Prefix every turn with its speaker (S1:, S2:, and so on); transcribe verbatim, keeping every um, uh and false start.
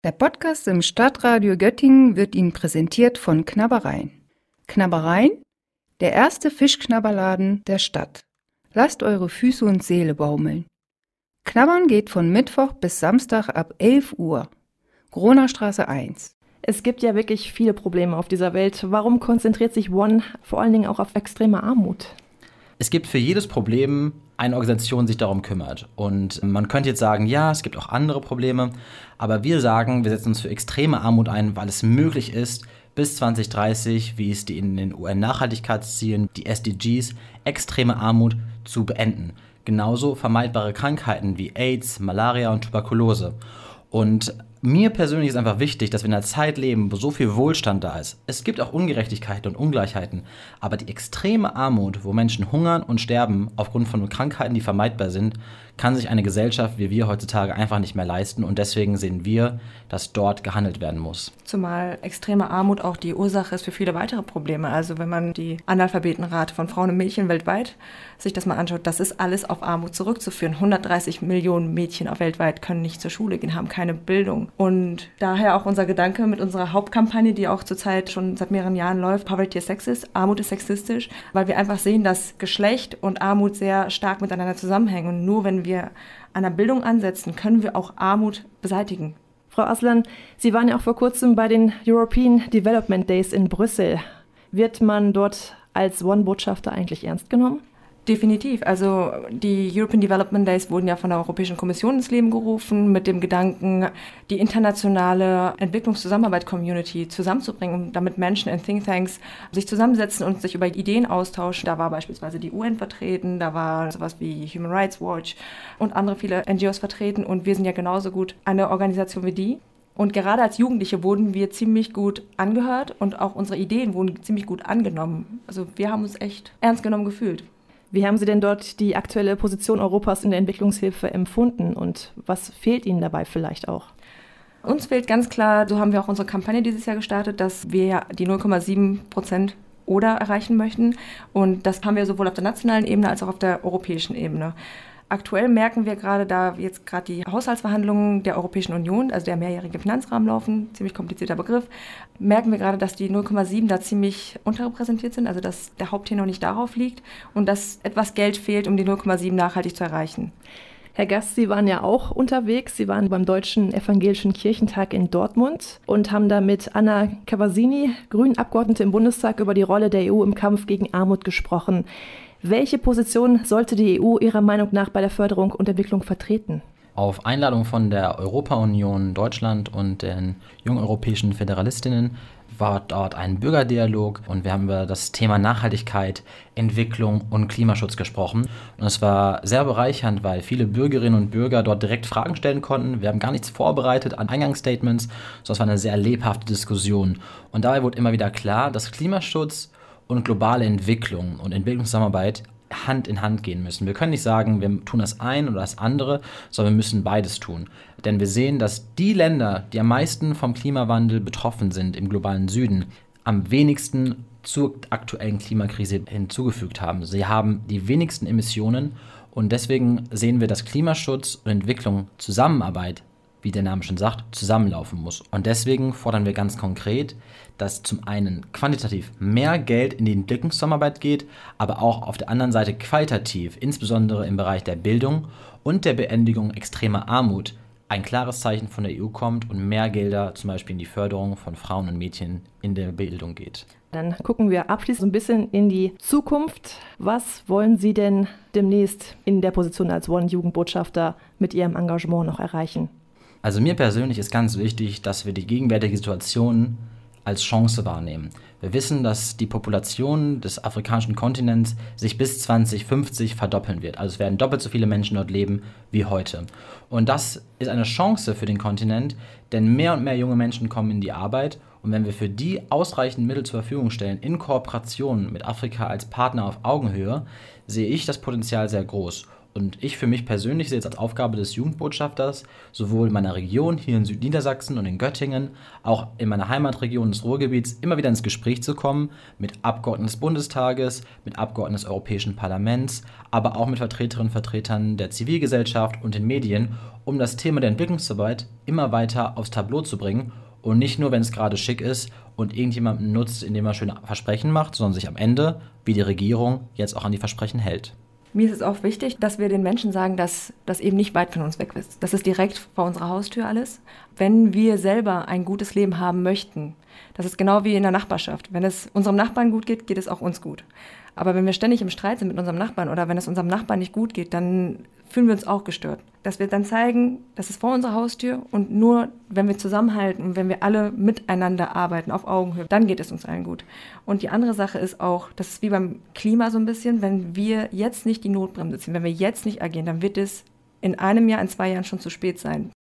S1: Der Podcast im Stadtradio Göttingen wird Ihnen präsentiert von Knabbereien. Knabbereien? Der erste Fischknabberladen der Stadt. Lasst eure Füße und Seele baumeln. Knabbern geht von Mittwoch bis Samstag ab elf Uhr. Gronerstraße eins.
S2: Es gibt ja wirklich viele Probleme auf dieser Welt. Warum konzentriert sich One vor allen Dingen auch auf extreme Armut?
S3: Es gibt für jedes Problem eine Organisation, die sich darum kümmert. Und man könnte jetzt sagen, ja, es gibt auch andere Probleme. Aber wir sagen, wir setzen uns für extreme Armut ein, weil es möglich ist, bis zwanzig dreißig, wie es die in den U N-Nachhaltigkeitszielen, die S D Gs, extreme Armut zu beenden. Genauso vermeidbare Krankheiten wie AIDS, Malaria und Tuberkulose. Und mir persönlich ist einfach wichtig, dass wir in einer Zeit leben, wo so viel Wohlstand da ist. Es gibt auch Ungerechtigkeiten und Ungleichheiten, aber die extreme Armut, wo Menschen hungern und sterben aufgrund von Krankheiten, die vermeidbar sind, kann sich eine Gesellschaft wie wir heutzutage einfach nicht mehr leisten. Und deswegen sehen wir, dass dort gehandelt werden muss.
S4: Zumal extreme Armut auch die Ursache ist für viele weitere Probleme. Also wenn man die Analphabetenrate von Frauen und Mädchen weltweit sich das mal anschaut, das ist alles auf Armut zurückzuführen. hundertdreißig Millionen Mädchen auf weltweit können nicht zur Schule gehen, haben keine Bildung. Und daher auch unser Gedanke mit unserer Hauptkampagne, die auch zurzeit schon seit mehreren Jahren läuft, Poverty is Sexist, Armut ist sexistisch, weil wir einfach sehen, dass Geschlecht und Armut sehr stark miteinander zusammenhängen. Und nur wenn wir an der Bildung ansetzen, können wir auch Armut beseitigen.
S2: Frau Aslan, Sie waren ja auch vor kurzem bei den European Development Days in Brüssel. Wird man dort als One-Botschafter eigentlich ernst genommen?
S4: Definitiv. Also die European Development Days wurden ja von der Europäischen Kommission ins Leben gerufen, mit dem Gedanken, die internationale Entwicklungszusammenarbeit-Community zusammenzubringen, um damit Menschen in Thinktanks sich zusammensetzen und sich über Ideen austauschen. Da war beispielsweise die U N vertreten, da war sowas wie Human Rights Watch und andere viele N G Os vertreten. Und wir sind ja genauso gut eine Organisation wie die. Und gerade als Jugendliche wurden wir ziemlich gut angehört und auch unsere Ideen wurden ziemlich gut angenommen. Also wir haben uns echt ernst genommen gefühlt.
S2: Wie haben Sie denn dort die aktuelle Position Europas in der Entwicklungshilfe empfunden und was fehlt Ihnen dabei vielleicht auch?
S4: Uns fehlt ganz klar, so haben wir auch unsere Kampagne dieses Jahr gestartet, dass wir die null Komma sieben Prozent O D A erreichen möchten. Und das haben wir sowohl auf der nationalen Ebene als auch auf der europäischen Ebene. Aktuell merken wir gerade, da jetzt gerade die Haushaltsverhandlungen der Europäischen Union, also der mehrjährige Finanzrahmen laufen, ziemlich komplizierter Begriff, merken wir gerade, dass die null Komma sieben da ziemlich unterrepräsentiert sind, also dass der Haupttenor nicht darauf liegt und dass etwas Geld fehlt, um die null Komma sieben nachhaltig zu erreichen.
S2: Herr Gast, Sie waren ja auch unterwegs. Sie waren beim Deutschen Evangelischen Kirchentag in Dortmund und haben da mit Anna Cavazzini, Grünen-Abgeordnete im Bundestag, über die Rolle der E U im Kampf gegen Armut gesprochen. Welche Position sollte die E U Ihrer Meinung nach bei der Förderung und Entwicklung vertreten?
S3: Auf Einladung von der Europa-Union Deutschland und den jungen europäischen Föderalistinnen war dort ein Bürgerdialog und wir haben über das Thema Nachhaltigkeit, Entwicklung und Klimaschutz gesprochen. Und es war sehr bereichernd, weil viele Bürgerinnen und Bürger dort direkt Fragen stellen konnten. Wir haben gar nichts vorbereitet an Eingangsstatements, sondern es war eine sehr lebhafte Diskussion. Und dabei wurde immer wieder klar, dass Klimaschutz und globale Entwicklung und Entwicklungszusammenarbeit Hand in Hand gehen müssen. Wir können nicht sagen, wir tun das eine oder das andere, sondern wir müssen beides tun. Denn wir sehen, dass die Länder, die am meisten vom Klimawandel betroffen sind im globalen Süden, am wenigsten zur aktuellen Klimakrise hinzugefügt haben. Sie haben die wenigsten Emissionen und deswegen sehen wir, dass Klimaschutz und Entwicklung, Zusammenarbeit, wie der Name schon sagt, zusammenlaufen muss. Und deswegen fordern wir ganz konkret, dass zum einen quantitativ mehr Geld in die Entwicklungszusammenarbeit geht, aber auch auf der anderen Seite qualitativ, insbesondere im Bereich der Bildung und der Beendigung extremer Armut, ein klares Zeichen von der E U kommt und mehr Gelder zum Beispiel in die Förderung von Frauen und Mädchen in der Bildung geht.
S2: Dann gucken wir abschließend ein bisschen in die Zukunft. Was wollen Sie denn demnächst in der Position als One-Jugendbotschafter mit Ihrem Engagement noch erreichen?
S3: Also mir persönlich ist ganz wichtig, dass wir die gegenwärtige Situation als Chance wahrnehmen. Wir wissen, dass die Population des afrikanischen Kontinents sich bis zwanzig fünfzig verdoppeln wird. Also es werden doppelt so viele Menschen dort leben wie heute. Und das ist eine Chance für den Kontinent, denn mehr und mehr junge Menschen kommen in die Arbeit. Und wenn wir für die ausreichend Mittel zur Verfügung stellen, in Kooperation mit Afrika als Partner auf Augenhöhe, sehe ich das Potenzial sehr groß. Und ich für mich persönlich sehe es als Aufgabe des Jugendbotschafters, sowohl in meiner Region, hier in Südniedersachsen und in Göttingen, auch in meiner Heimatregion des Ruhrgebiets, immer wieder ins Gespräch zu kommen mit Abgeordneten des Bundestages, mit Abgeordneten des Europäischen Parlaments, aber auch mit Vertreterinnen und Vertretern der Zivilgesellschaft und den Medien, um das Thema der Entwicklungsarbeit immer weiter aufs Tableau zu bringen und nicht nur, wenn es gerade schick ist und irgendjemanden nutzt, indem er schöne Versprechen macht, sondern sich am Ende, wie die Regierung, jetzt auch an die Versprechen hält.
S4: Mir ist es auch wichtig, dass wir den Menschen sagen, dass das eben nicht weit von uns weg ist. Das ist direkt vor unserer Haustür alles. Wenn wir selber ein gutes Leben haben möchten, das ist genau wie in der Nachbarschaft. Wenn es unserem Nachbarn gut geht, geht es auch uns gut. Aber wenn wir ständig im Streit sind mit unserem Nachbarn oder wenn es unserem Nachbarn nicht gut geht, dann fühlen wir uns auch gestört. Dass wir dann zeigen, das ist vor unserer Haustür und nur wenn wir zusammenhalten und wenn wir alle miteinander arbeiten, auf Augenhöhe, dann geht es uns allen gut. Und die andere Sache ist auch, das ist wie beim Klima so ein bisschen, wenn wir jetzt nicht die Notbremse ziehen, wenn wir jetzt nicht agieren, dann wird es in einem Jahr, in zwei Jahren schon zu spät sein.